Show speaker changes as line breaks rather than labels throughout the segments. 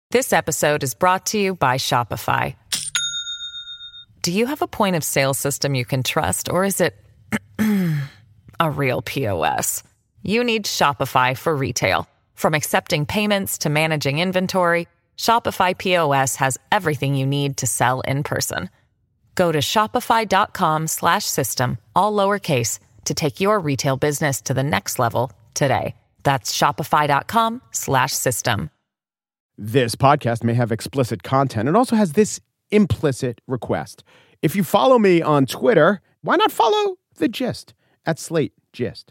This episode is brought to you by Shopify. Do you have a point of sale system you can trust, or is it a real POS? You need Shopify for retail. From accepting payments to managing inventory, Shopify POS has everything you need to sell in person. Go to shopify.com/system, all lowercase, to take your retail business to the next level today. That's shopify.com/system.
This podcast may have explicit content. It also has this implicit request. If you follow me on Twitter, why not follow The Gist at Slate Gist?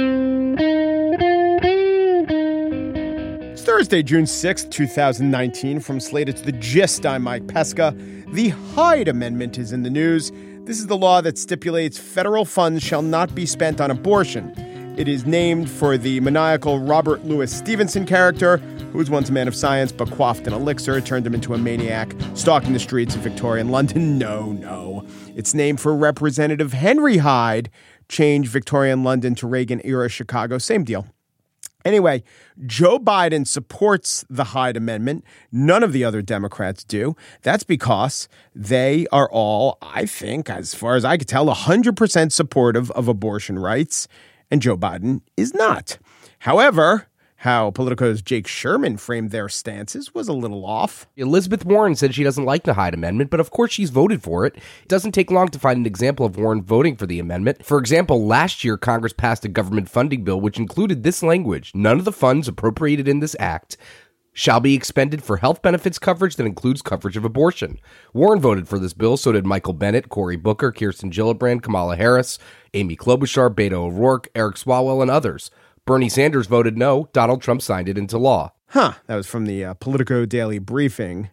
It's Thursday, June 6th, 2019. From Slate, it's The Gist. I'm Mike Pesca. The Hyde Amendment is in the news. This is the law that stipulates federal funds shall not be spent on abortion. It is named for the maniacal Robert Louis Stevenson character, who was once a man of science but quaffed an elixir. It turned him into a maniac stalking the streets of Victorian London. No. It's named for Representative Henry Hyde, changed Victorian London to Reagan-era Chicago. Same deal. Anyway, Joe Biden supports the Hyde Amendment. None of the other Democrats do. That's because they are all, I think, as far as I could tell, 100% supportive of abortion rights. And Joe Biden is not. However, how Politico's Jake Sherman framed their stances was a little off.
Elizabeth Warren said she doesn't like the Hyde Amendment, but of course she's voted for it. It doesn't take long to find an example of Warren voting for the amendment. For example, last year, Congress passed a government funding bill which included this language: none of the funds appropriated in this act shall be expended for health benefits coverage that includes coverage of abortion. Warren voted for this bill, so did Michael Bennet, Cory Booker, Kirsten Gillibrand, Kamala Harris, Amy Klobuchar, Beto O'Rourke, Eric Swalwell, and others. Bernie Sanders voted no. Donald Trump signed it into law.
That was from the Politico Daily Briefing.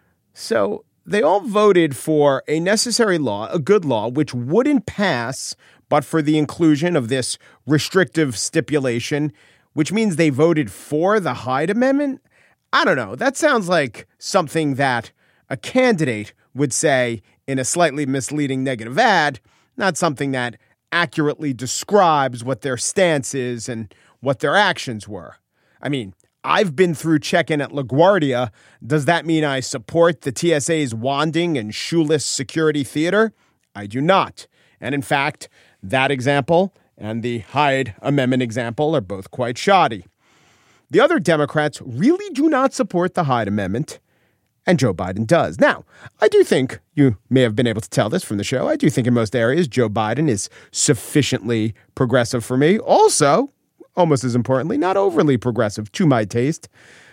So they all voted for a necessary law, a good law, which wouldn't pass but for the inclusion of this restrictive stipulation, which means they voted for the Hyde Amendment. I don't know. That sounds like something that a candidate would say in a slightly misleading negative ad, not something that accurately describes what their stance is and what their actions were. I mean, I've been through check-in at LaGuardia. Does that mean I support the TSA's wanding and shoeless security theater? I do not. And in fact, that example and the Hyde Amendment example are both quite shoddy. The other Democrats really do not support the Hyde Amendment, and Joe Biden does. Now, I do think, you may have been able to tell this from the show, I do think in most areas Joe Biden is sufficiently progressive for me. Also, almost as importantly, not overly progressive to my taste.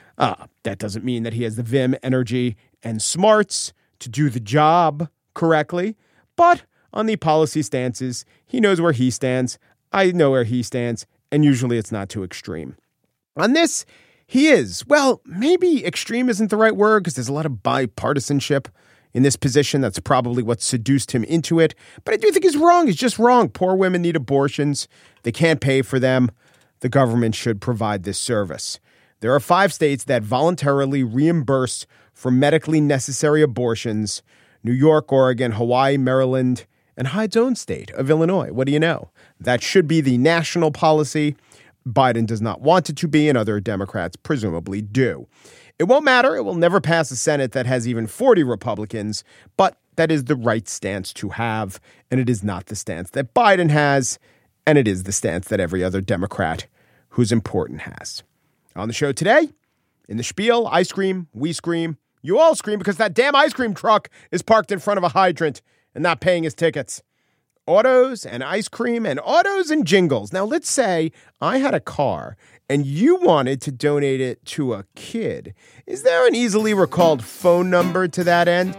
That doesn't mean that he has the vim, energy, and smarts to do the job correctly. But on the policy stances, he knows where he stands. I know where he stands, and usually it's not too extreme. On this, he is, well, maybe extreme isn't the right word because there's a lot of bipartisanship in this position. That's probably what seduced him into it. But I do think he's wrong. He's just wrong. Poor women need abortions. They can't pay for them. The government should provide this service. There are 5 states that voluntarily reimburse for medically necessary abortions: New York, Oregon, Hawaii, Maryland, and Hyde's own state of Illinois. What do you know? That should be the national policy. Biden does not want it to be, and other Democrats presumably do. It won't matter. It will never pass a Senate that has even 40 Republicans, but that is the right stance to have, and it is not the stance that Biden has, and it is the stance that every other Democrat who's important has. On the show today, in the spiel, I scream, we scream, you all scream because that damn ice cream truck is parked in front of a hydrant and not paying his tickets. Autos and ice cream and autos and jingles. Now, let's say I had a car and you wanted to donate it to a kid. Is there an easily recalled phone number to that end?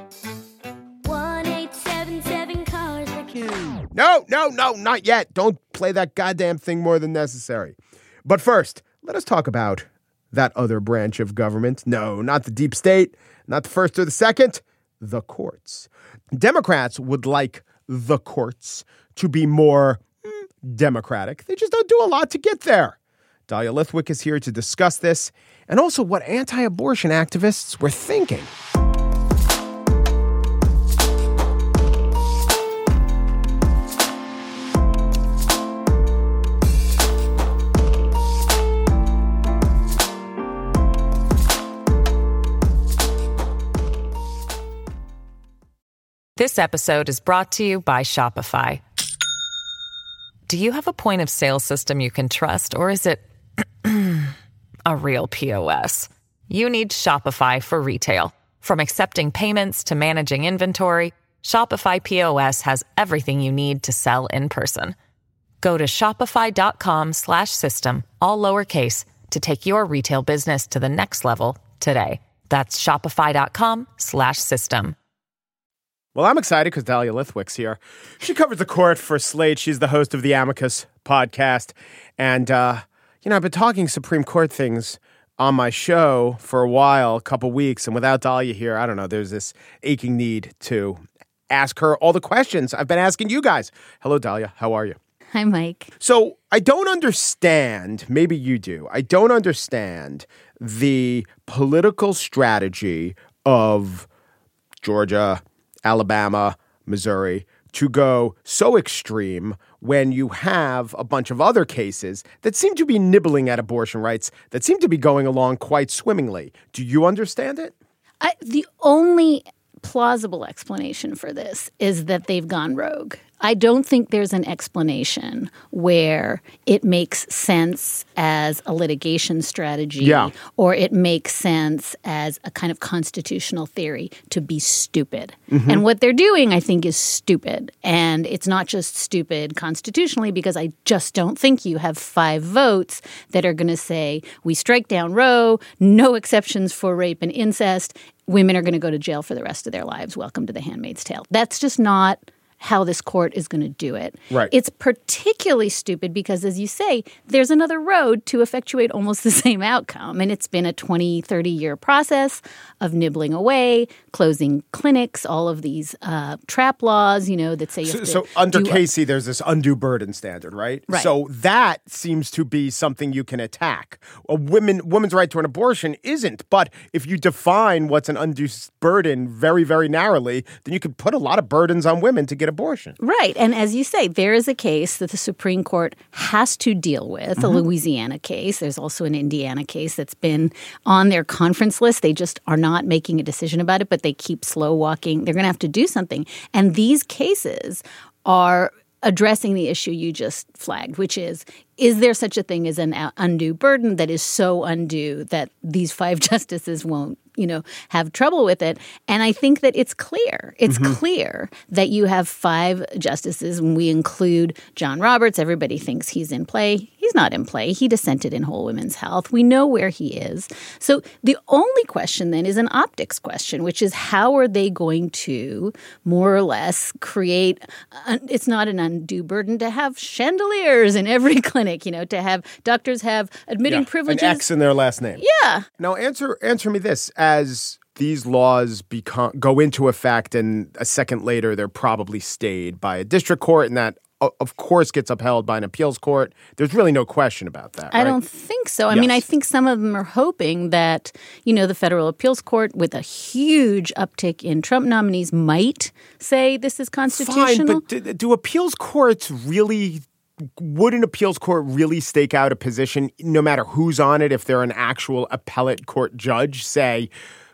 1-877-CARS-FOR-KIDS. No, not yet. Don't play that goddamn thing more than necessary. But first, let us talk about that other branch of government. No, not the deep state, not the first or the second, the courts. Democrats would like the courts to be more democratic. They just don't do a lot to get there. Dahlia Lithwick is here to discuss this and also what anti-abortion activists were thinking.
This episode is brought to you by Shopify. Do you have a point of sale system you can trust, or is it a real POS? You need Shopify for retail. From accepting payments to managing inventory, Shopify POS has everything you need to sell in person. Go to shopify.com/system, all lowercase, to take your retail business to the next level today. That's shopify.com/system.
Well, I'm excited because Dahlia Lithwick's here. She covers the court for Slate. She's the host of the Amicus podcast. And, I've been talking Supreme Court things on my show for a while, a couple weeks. And without Dahlia here, I don't know, there's this aching need to ask her all the questions I've been asking you guys. Hello, Dahlia. How are you?
Hi, Mike.
So I don't understand, maybe you do, I don't understand the political strategy of Georgia, Alabama, Missouri to go so extreme when you have a bunch of other cases that seem to be nibbling at abortion rights, that seem to be going along quite swimmingly. Do you understand it?
The only plausible explanation for this is that they've gone rogue. I don't think there's an explanation where it makes sense as a litigation strategy or it makes sense as a kind of constitutional theory to be stupid. Mm-hmm. And what they're doing, I think, is stupid. And it's not just stupid constitutionally, because I just don't think you have 5 votes that are going to say, we strike down Roe, no exceptions for rape and incest, women are going to go to jail for the rest of their lives. Welcome to The Handmaid's Tale. That's just not how this court is going to do it.
Right.
It's particularly stupid because, as you say, there's another road to effectuate almost the same outcome. And it's been a 20, 30-year process of nibbling away, closing clinics, all of these trap laws, that say you have to
So under Casey, there's this undue burden standard, right?
Right.
So that seems to be something you can attack. A woman's right to an abortion isn't. But if you define what's an undue burden very, very narrowly, then you could put a lot of burdens on women to get abortion.
Right. And as you say, there is a case that the Supreme Court has to deal with, a Louisiana case. There's also an Indiana case that's been on their conference list. They just are not making a decision about it, but they keep slow walking. They're going to have to do something. And these cases are addressing the issue you just flagged, which is there such a thing as an undue burden that is so undue that these 5 justices won't, have trouble with it? And I think that it's clear. It's clear that you have 5 justices, and we include John Roberts. Everybody thinks he's in play. He's not in play. He dissented in Whole Women's Health. We know where he is. So the only question then is an optics question, which is how are they going to more or less create it's not an undue burden to have chandeliers in every clinic, to have doctors have admitting privileges.
An X in their last name.
Yeah.
Now answer me this. As these laws go into effect and a second later they're probably stayed by a district court, and that of course gets upheld by an appeals court. There's really no question about that, right?
I don't think so. I mean, I think some of them are hoping that, the federal appeals court, with a huge uptick in Trump nominees, might say this is constitutional.
Fine, but do appeals courts really... Would an appeals court really stake out a position, no matter who's on it, if they're an actual appellate court judge, say,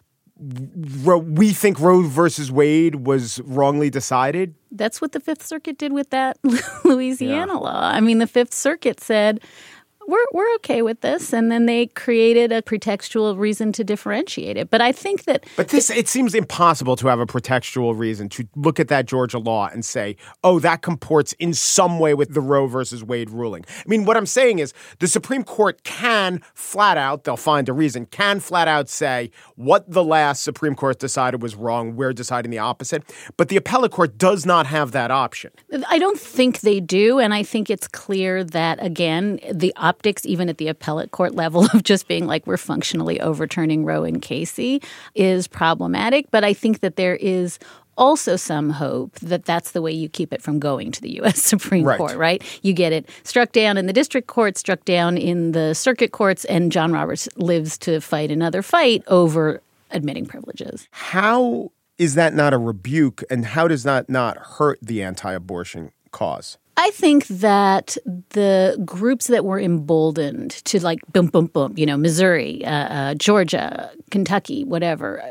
we think Roe versus Wade was wrongly decided?
That's what the Fifth Circuit did with that Louisiana law. I mean, the Fifth Circuit said, we're okay with this. And then they created a pretextual reason to differentiate it. But I think that...
But it seems impossible to have a pretextual reason to look at that Georgia law and say, oh, that comports in some way with the Roe versus Wade ruling. I mean, what I'm saying is the Supreme Court can flat out, they'll find a reason, can flat out say what the last Supreme Court decided was wrong, we're deciding the opposite. But the appellate court does not have that option.
I don't think they do. And I think it's clear that, again, the optics, even at the appellate court level, of just being like we're functionally overturning Roe and Casey is problematic. But I think that there is also some hope that that's the way you keep it from going to the U.S. Supreme Court, right? You get it struck down in the district court, struck down in the circuit courts, and John Roberts lives to fight another fight over admitting privileges.
How is that not a rebuke, and how does that not hurt the anti-abortion cause?
I think that the groups that were emboldened to boom, boom, boom, Missouri, Georgia, Kentucky, whatever,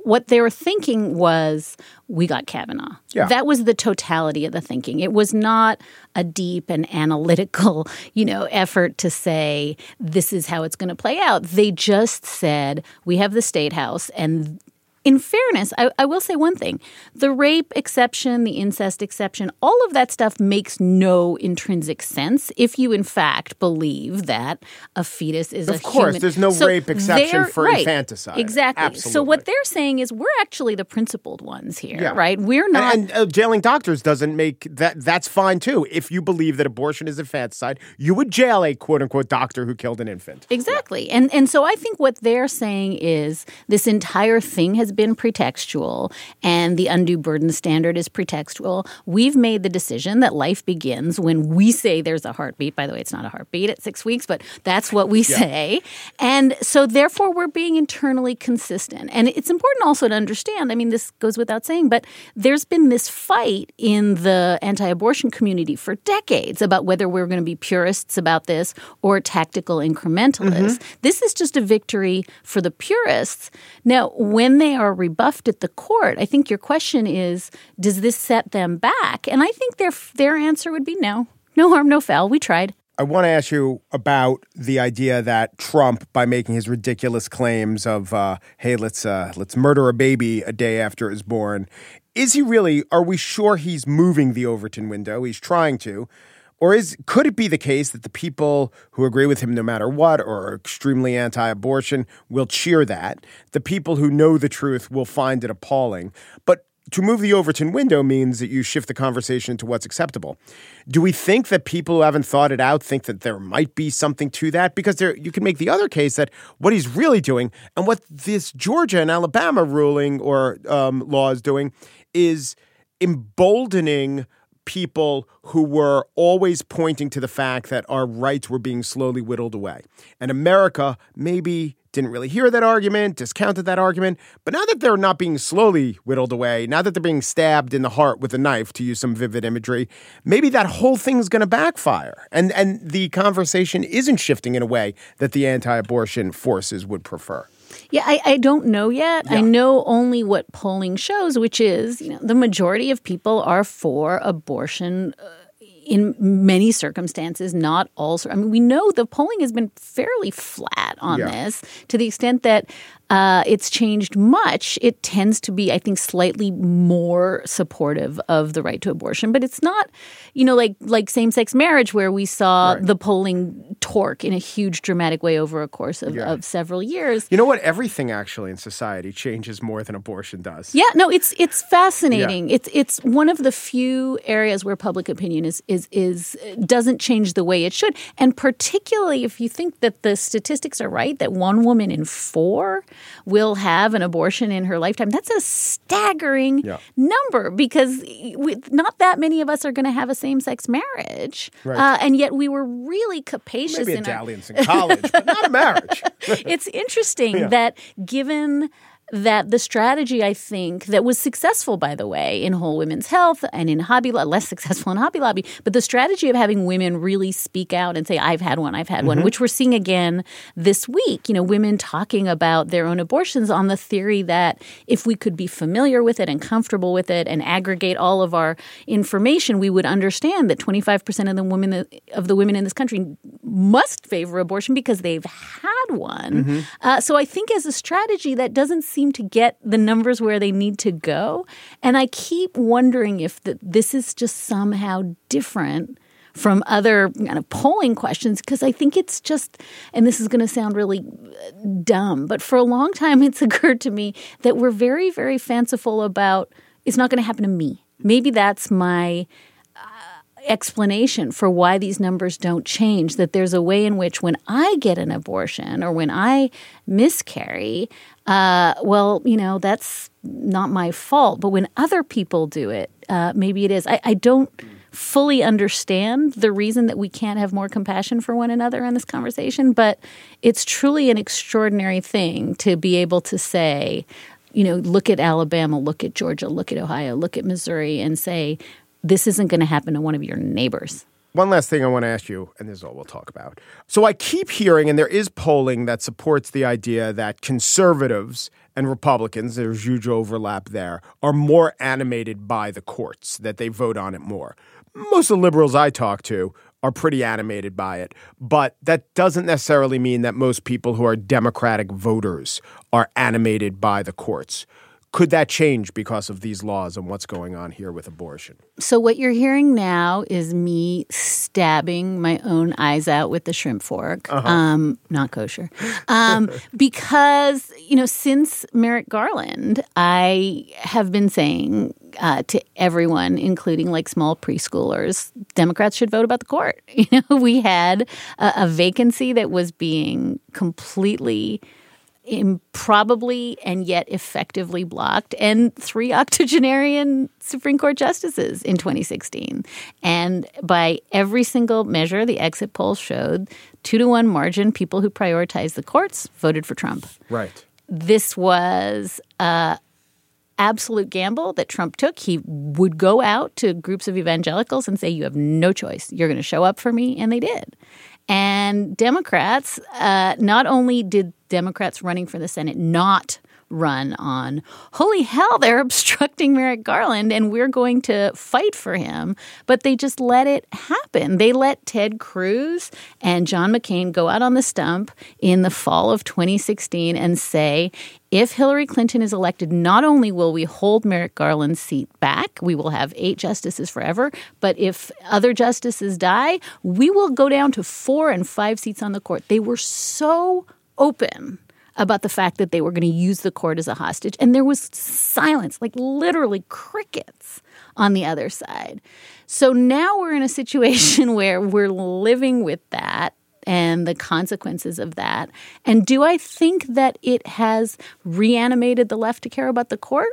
what they were thinking was, we got Kavanaugh.
Yeah.
That was the totality of the thinking. It was not a deep and analytical, effort to say this is how it's going to play out. They just said, we have the State House, and in fairness, I will say one thing. The rape exception, the incest exception, all of that stuff makes no intrinsic sense if you, in fact, believe that a fetus is a human.
Of course, there's no rape exception for infanticide.
Exactly.
Absolutely.
So what they're saying is we're actually the principled ones here,
Yeah.
right? We're not.
And jailing doctors doesn't make that. That's fine, too. If you believe that abortion is infanticide, you would jail a quote-unquote doctor who killed an infant.
Exactly. Yeah. And so I think what they're saying is this entire thing has been pretextual, and the undue burden standard is pretextual. We've made the decision that life begins when we say there's a heartbeat. By the way, it's not a heartbeat at 6 weeks, but that's what we say. And so therefore we're being internally consistent. And it's important also to understand, I mean, this goes without saying, but there's been this fight in the anti-abortion community for decades about whether we're going to be purists about this or tactical incrementalists. This is just a victory for the purists. Now, when they are rebuffed at the court, I think your question is, does this set them back? And I think their answer would be no. No harm, no foul. We tried.
I want to ask you about the idea that Trump, by making his ridiculous claims of, hey, let's murder a baby a day after it was born, is he really, are we sure he's moving the Overton window? He's trying to. Or could it be the case that the people who agree with him no matter what or are extremely anti-abortion will cheer that? The people who know the truth will find it appalling. But to move the Overton window means that you shift the conversation to what's acceptable. Do we think that people who haven't thought it out think that there might be something to that? Because you can make the other case that what he's really doing and what this Georgia and Alabama ruling or law is doing is emboldening people who were always pointing to the fact that our rights were being slowly whittled away. And America maybe didn't really hear that argument, discounted that argument. But now that they're not being slowly whittled away, now that they're being stabbed in the heart with a knife, to use some vivid imagery, maybe that whole thing's going to backfire. And the conversation isn't shifting in a way that the anti-abortion forces would prefer.
Yeah, I don't know yet. Yeah. I know only what polling shows, which is, the majority of people are for abortion in many circumstances, not all. I mean, we know the polling has been fairly flat on this to the extent that it's changed much. It tends to be, I think, slightly more supportive of the right to abortion. But it's not, like same-sex marriage where we saw the polling torque in a huge dramatic way over a course of several years.
You know what? Everything actually in society changes more than abortion does.
Yeah, no, it's fascinating. Yeah. It's one of the few areas where public opinion is doesn't change the way it should. And particularly if you think that the statistics are right, that 1 woman in 4 will have an abortion in her lifetime. That's a staggering number because not that many of us are going to have a same-sex marriage. Right. And yet we were really capacious.
Maybe a dalliance in college, but not a marriage.
It's interesting that given that the strategy, I think, that was successful, by the way, in Whole Women's Health and in Hobby Lobby, less successful in Hobby Lobby, but the strategy of having women really speak out and say, I've had one, which we're seeing again this week, women talking about their own abortions on the theory that if we could be familiar with it and comfortable with it and aggregate all of our information, we would understand that 25% of the women in this country must favor abortion because they've had one. So I think as a strategy that doesn't seem to get the numbers where they need to go. And I keep wondering if this is just somehow different from other kind of polling questions because I think it's just, and this is going to sound really dumb, but for a long time it's occurred to me that we're very, very fanciful about it's not going to happen to me. Maybe that's my explanation for why these numbers don't change, that there's a way in which when I get an abortion or when I miscarry, that's not my fault. But when other people do it, maybe it is. I don't fully understand the reason that we can't have more compassion for one another in this conversation, but it's truly an extraordinary thing to be able to say, look at Alabama, look at Georgia, look at Ohio, look at Missouri and say, this isn't going to happen to one of your neighbors.
One last thing I want to ask you, and this is all we'll talk about. So I keep hearing, and there is polling that supports the idea that conservatives and Republicans, there's huge overlap there, are more animated by the courts, that they vote on it more. Most of the liberals I talk to are pretty animated by it, but that doesn't necessarily mean that most people who are Democratic voters are animated by the courts. Could that change because of these laws and what's going on here with abortion?
So what you're hearing now is me stabbing my own eyes out with the shrimp fork. Not kosher. Because, since Merrick Garland, I have been saying to everyone, including like small preschoolers, Democrats should vote about the court. We had a vacancy that was being completely improbably and yet effectively blocked, and 3 octogenarian Supreme Court justices in 2016. And by every single measure, the exit polls showed 2-1 margin, people who prioritize the courts voted for Trump.
Right.
This was an absolute gamble that Trump took. He would go out to groups of evangelicals and say, you have no choice. You're going to show up for me. And they did. And Democrats, not only did Democrats running for the Senate not run on, holy hell, they're obstructing Merrick Garland and we're going to fight for him, but they just let it happen. They let Ted Cruz and John McCain go out on the stump in the fall of 2016 and say, if Hillary Clinton is elected, not only will we hold Merrick Garland's seat back, we will have 8 justices forever, but if other justices die, we will go down to 4 and 5 seats on the court. They were so open about the fact that they were going to use the court as a hostage. And there was silence, like literally crickets on the other side. So now we're in a situation where we're living with that and the consequences of that. And do I think that it has reanimated the left to care about the court?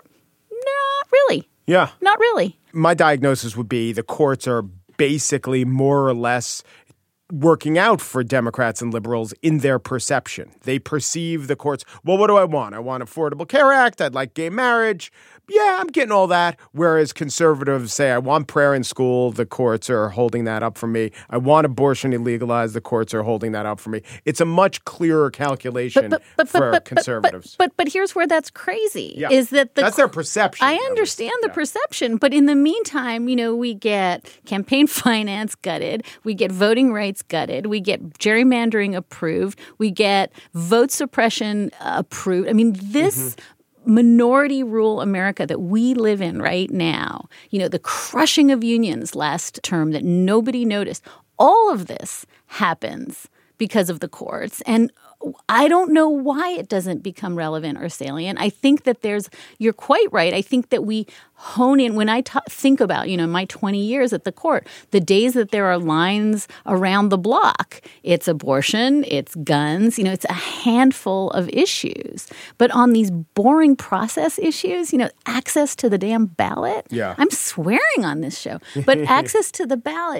Not really.
Yeah.
Not really.
My diagnosis would be the courts are basically more or less working out for Democrats and liberals in their perception. They perceive the courts, well, what do I want? I want Affordable Care Act. I'd like gay marriage. Yeah, I'm getting all that. Whereas conservatives say, I want prayer in school. The courts are holding that up for me. I want abortion illegalized. The courts are holding that up for me. It's a much clearer calculation for conservatives.
But here's where that's crazy.
Yeah.
Is that
that's their perception.
I understand the perception. But in the meantime, we get campaign finance gutted. We get voting rights gutted. We get gerrymandering approved. We get vote suppression approved. I mean, this minority rule America that we live in right now, the crushing of unions last term that nobody noticed, all of this happens because of the courts. And I don't know why it doesn't become relevant or salient. I think that you're quite right. I think that we hone in, when I think about, my 20 years at the court, the days that there are lines around the block, it's abortion, it's guns, it's a handful of issues. But on these boring process issues, access to the damn ballot, I'm swearing on this show, but access to the ballot,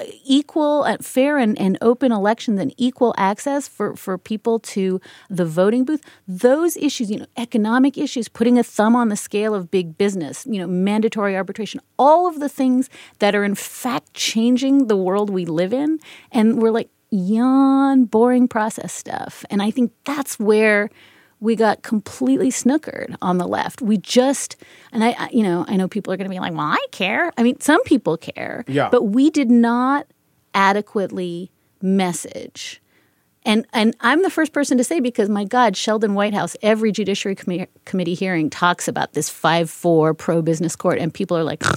equal, fair and open elections and equal access for people to the voting booth, those issues, economic issues, putting a thumb on the scale of big business, mandatory arbitration, all of the things that are in fact changing the world we live in. And we're like, yawn, boring process stuff. And I think that's where we got completely snookered on the left. We just, and I know people are going to be like, well, I care. I mean, some people care, but we did not adequately message. And I'm the first person to say, because, my God, Sheldon Whitehouse, every Judiciary Committee hearing talks about this 5-4 pro-business court. And people are like,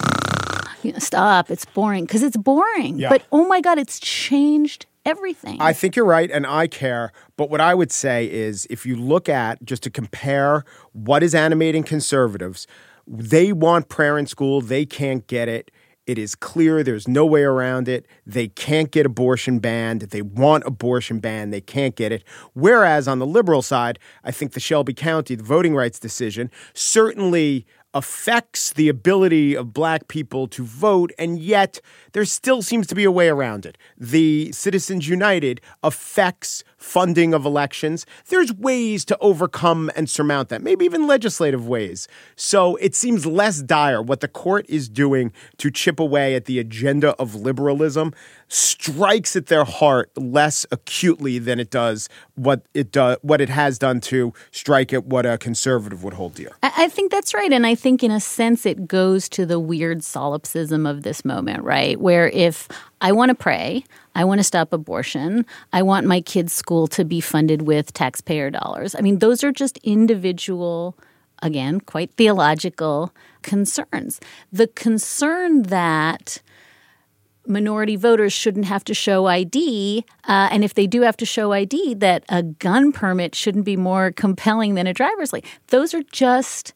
stop, it's boring. Because it's boring. Yeah. But, oh, my God, it's changed everything.
I think you're right, and I care. But what I would say is, if you look at, just to compare what is animating conservatives, they want prayer in school. They can't get it. It is clear there's no way around it. They can't get abortion banned. They want abortion banned. They can't get it. Whereas on the liberal side, I think the Shelby County, the voting rights decision, certainly affects the ability of black people to vote, and yet there still seems to be a way around it. The Citizens United affects funding of elections. There's ways to overcome and surmount that, maybe even legislative ways. So it seems less dire what the court is doing to chip away at the agenda of liberalism strikes at their heart less acutely than it does what it has done to strike at what a conservative would hold dear.
I think that's right. And I think in a sense it goes to the weird solipsism of this moment, right? Where if I want to pray, I want to stop abortion, I want my kids' school to be funded with taxpayer dollars. I mean, those are just individual, again, quite theological concerns. The concern that minority voters shouldn't have to show ID, and if they do have to show ID, that a gun permit shouldn't be more compelling than a driver's license. Those are just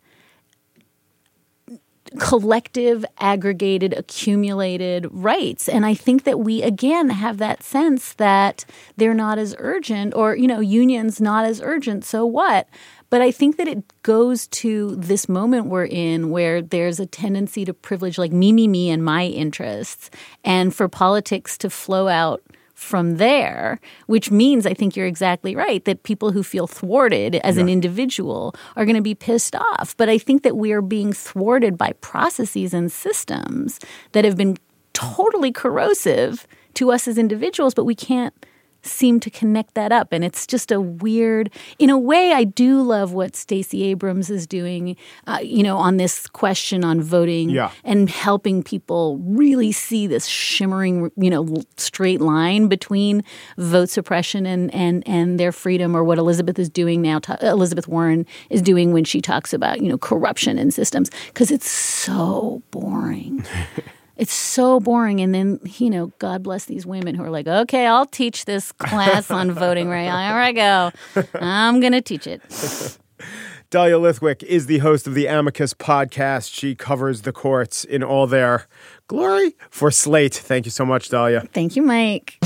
collective, aggregated, accumulated rights. And I think that we, again, have that sense that they're not as urgent or, unions not as urgent, so what? But I think that it goes to this moment we're in where there's a tendency to privilege like me, and my interests, and for politics to flow out from there, which means I think you're exactly right, that people who feel thwarted as an individual are going to be pissed off. But I think that we are being thwarted by processes and systems that have been totally corrosive to us as individuals, but we can't seem to connect that up. And it's just a weird, in a way, I do love what Stacey Abrams is doing, on this question on voting and helping people really see this shimmering, straight line between vote suppression and their freedom, or what Elizabeth is doing now. Elizabeth Warren is doing when she talks about, corruption in systems, because it's so boring. It's so boring. And then, God bless these women who are like, okay, I'll teach this class on voting right now. Here I go. I'm going to teach it.
Dahlia Lithwick is the host of the Amicus podcast. She covers the courts in all their glory for Slate. Thank you so much, Dahlia.
Thank you, Mike.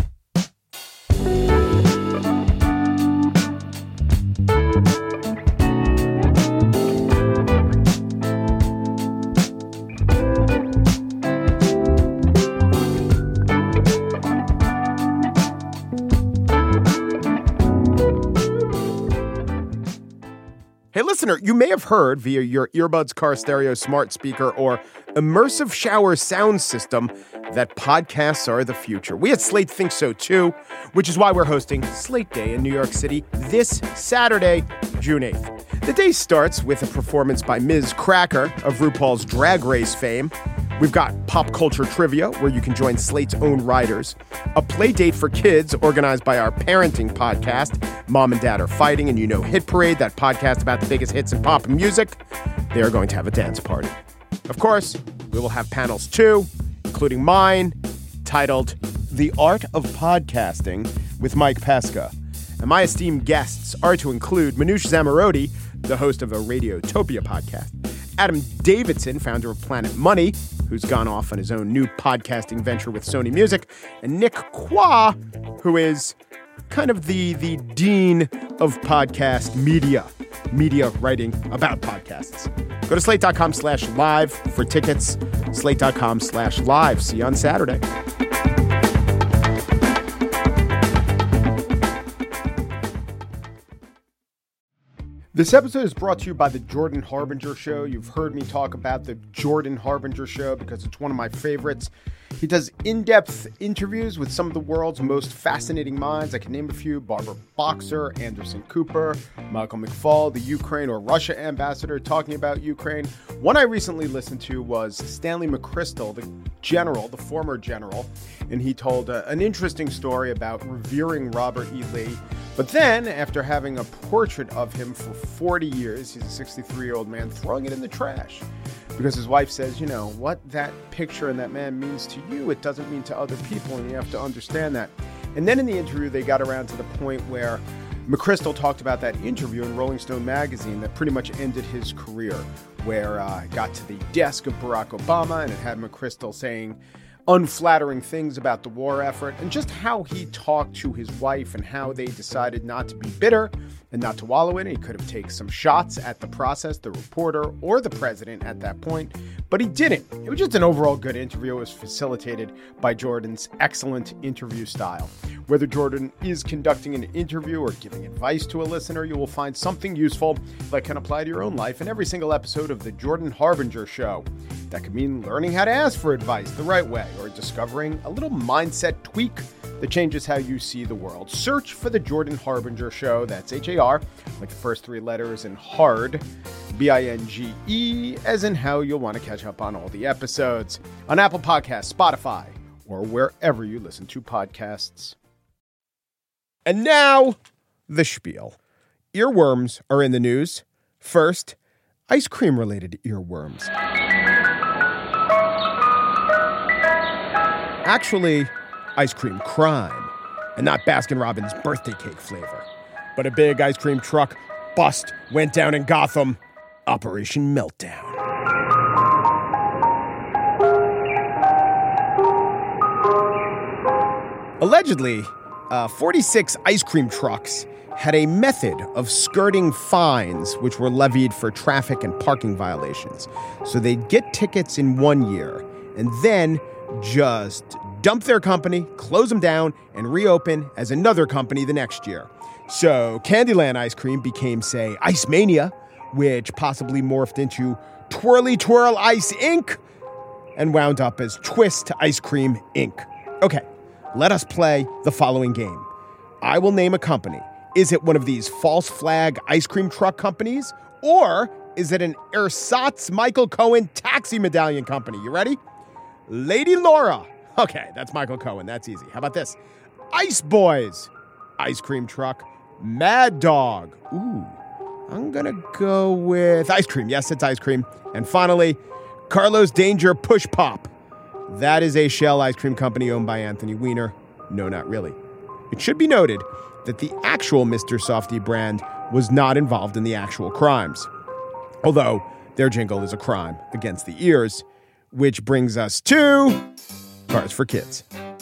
Hey, listener, you may have heard via your earbuds, car stereo, smart speaker, or immersive shower sound system that podcasts are the future. We at Slate think so, too, which is why we're hosting Slate Day in New York City this Saturday, June 8th. The day starts with a performance by Ms. Cracker of RuPaul's Drag Race fame. We've got pop culture trivia, where you can join Slate's own writers, a play date for kids organized by our parenting podcast, Mom and Dad Are Fighting, and Hit Parade, that podcast about the biggest hits in pop music. They are going to have a dance party. Of course, we will have panels too, including mine, titled The Art of Podcasting with Mike Pesca. And my esteemed guests are to include Manoush Zomorodi, the host of a Radiotopia podcast, Adam Davidson, founder of Planet Money, who's gone off on his own new podcasting venture with Sony Music, and Nick Quah, who is kind of the dean of podcast media writing about podcasts. Go to slate.com/live for tickets, slate.com/live. See you on Saturday. This episode is brought to you by The Jordan Harbinger Show. You've heard me talk about The Jordan Harbinger Show because it's one of my favorites. He does in-depth interviews with some of the world's most fascinating minds. I can name a few: Barbara Boxer, Anderson Cooper, Michael McFaul, the Ukraine or Russia ambassador talking about Ukraine. One I recently listened to was Stanley McChrystal, the former general, and he told an interesting story about revering Robert E. Lee. But then, after having a portrait of him for 40 years, he's a 63-year-old man, throwing it in the trash. Because his wife says, what that picture and that man means to you, it doesn't mean to other people, and you have to understand that. And then in the interview, they got around to the point where McChrystal talked about that interview in Rolling Stone magazine that pretty much ended his career, where it got to the desk of Barack Obama, and it had McChrystal saying unflattering things about the war effort, and just how he talked to his wife and how they decided not to be bitter and not to wallow in it. He could have taken some shots at the process, the reporter, or the president at that point, but he didn't. It was just an overall good interview. It was facilitated by Jordan's excellent interview style. Whether Jordan is conducting an interview or giving advice to a listener, you will find something useful that can apply to your own life in every single episode of The Jordan Harbinger Show. That could mean learning how to ask for advice the right way or discovering a little mindset tweak that changes how you see the world. Search for The Jordan Harbinger Show. That's H-A-R, like the first three letters, and hard, B-I-N-G-E, as in how you'll want to catch up on all the episodes on Apple Podcasts, Spotify, or wherever you listen to podcasts. And now, the spiel. Earworms are in the news. First, ice cream-related earworms. Actually, ice cream crime, and not Baskin-Robbins birthday cake flavor. But a big ice cream truck bust went down in Gotham. Operation Meltdown. Allegedly, 46 ice cream trucks had a method of skirting fines which were levied for traffic and parking violations. So they'd get tickets in 1 year and then just dump their company, close them down, and reopen as another company the next year. So Candyland ice cream became, say, Ice Mania, which possibly morphed into Twirly Twirl Ice Inc. and wound up as Twist Ice Cream Inc. Okay, let us play the following game. I will name a company. Is it one of these false flag ice cream truck companies? Or is it an ersatz Michael Cohen taxi medallion company? You ready? Lady Laura. Okay, that's Michael Cohen. That's easy. How about this? Ice Boys. Ice cream truck. Mad Dog. Ooh, I'm going to go with ice cream. Yes, it's ice cream. And finally, Carlos Danger Push Pop. That is a shell ice cream company owned by Anthony Weiner. No, not really. It should be noted that the actual Mr. Softee brand was not involved in the actual crimes. Although their jingle is a crime against the ears, which brings us to Cars for Kids.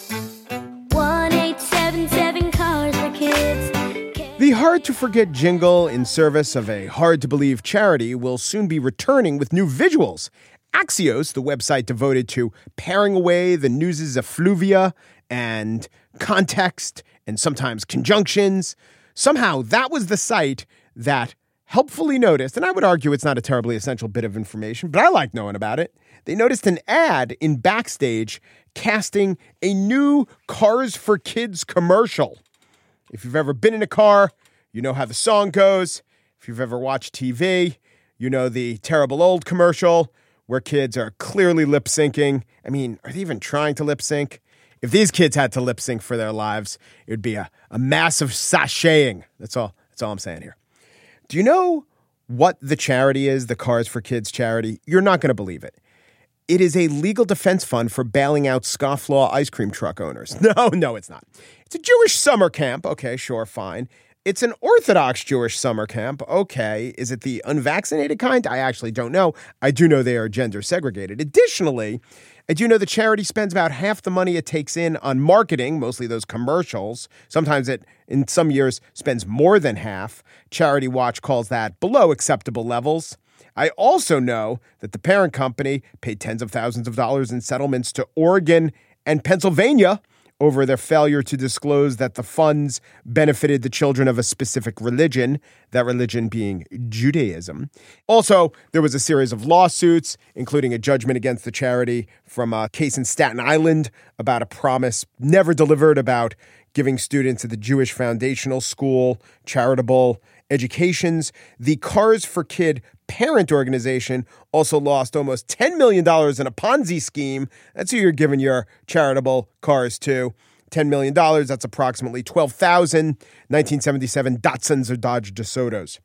1877 Cars for Kids.
The hard-to-forget jingle in service of a hard-to-believe charity will soon be returning with new visuals. Axios, the website devoted to paring away the news' effluvia and context and sometimes conjunctions, somehow that was the site that helpfully noticed, and I would argue it's not a terribly essential bit of information, but I like knowing about it. They noticed an ad in Backstage casting a new Cars for Kids commercial. If you've ever been in a car, you know how the song goes. If you've ever watched TV, you know the terrible old commercial where kids are clearly lip syncing. I mean, are they even trying to lip sync? If these kids had to lip sync for their lives, it would be a massive sashaying. That's all I'm saying here. Do you know what the charity is, the Cars for Kids charity? You're not going to believe it. It is a legal defense fund for bailing out scofflaw ice cream truck owners. No, it's not. It's a Jewish summer camp. Okay, sure, fine. It's an Orthodox Jewish summer camp. Okay, is it the unvaccinated kind? I actually don't know. I do know they are gender segregated. Additionally, I do know the charity spends about half the money it takes in on marketing, mostly those commercials. Sometimes it, in some years, spends more than half. Charity Watch calls that below acceptable levels. I also know that the parent company paid tens of thousands of dollars in settlements to Oregon and Pennsylvania over their failure to disclose that the funds benefited the children of a specific religion, that religion being Judaism. Also, there was a series of lawsuits, including a judgment against the charity from a case in Staten Island about a promise never delivered about giving students at the Jewish Foundational School charitable educations. The Cars for Kid parent organization also lost almost $10 million in a Ponzi scheme. That's who you're giving your charitable cars to. $10 million, that's approximately 12,000 1977 Datsuns or Dodge DeSotos.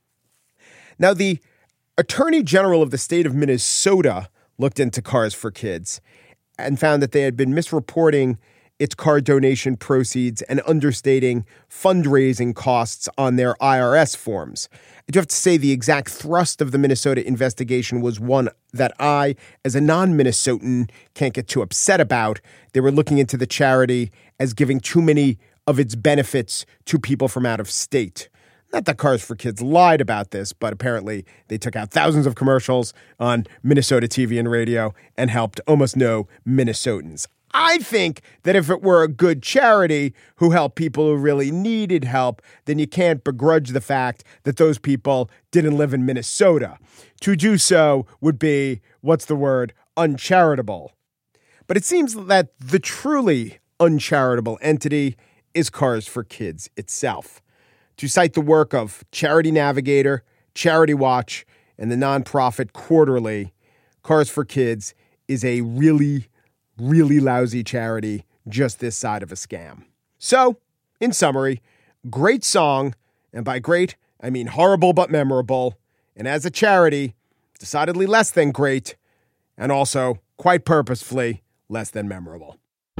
Now, the Attorney General of the state of Minnesota looked into Cars for Kids and found that they had been misreporting its car donation proceeds and understating fundraising costs on their IRS forms. I do have to say the exact thrust of the Minnesota investigation was one that I, as a non-Minnesotan, can't get too upset about. They were looking into the charity as giving too many of its benefits to people from out of state. Not that Cars for Kids lied about this, but apparently they took out thousands of commercials on Minnesota TV and radio and helped almost no Minnesotans. I think that if it were a good charity who helped people who really needed help, then you can't begrudge the fact that those people didn't live in Minnesota. To do so would be, uncharitable. But it seems that the truly uncharitable entity is Cars for Kids itself. To cite the work of Charity Navigator, Charity Watch, and the nonprofit Quarterly, Cars for Kids is a really, really lousy charity just this side of a scam. So, in summary, great song, and by great, I mean horrible but memorable, and as a charity, decidedly less than great, and also, quite purposefully, less than memorable.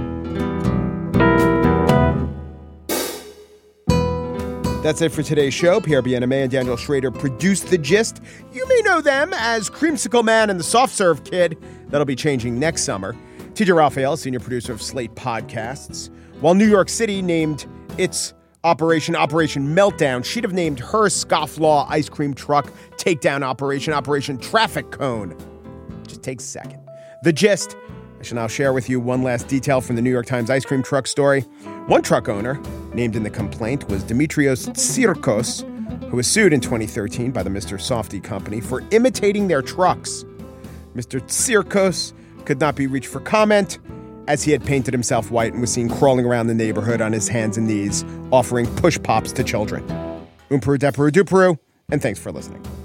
That's it for today's show. Pierre Bienaimé and Daniel Schrader produced The Gist. You may know them as Creamsicle Man and the Soft Serve Kid. That'll be changing next summer. TJ Raphael, senior producer of Slate Podcasts. While New York City named its Operation Meltdown, she'd have named her scofflaw ice cream truck takedown Operation Traffic Cone. Just takes a second. The Gist. I shall now share with you one last detail from the New York Times ice cream truck story. One truck owner, named in the complaint, was Dimitrios Tsirkos, who was sued in 2013 by the Mr. Softy Company for imitating their trucks. Mr. Tsirkos could not be reached for comment, as he had painted himself white and was seen crawling around the neighborhood on his hands and knees, offering push pops to children. Umperu, deperu, duperu, and thanks for listening.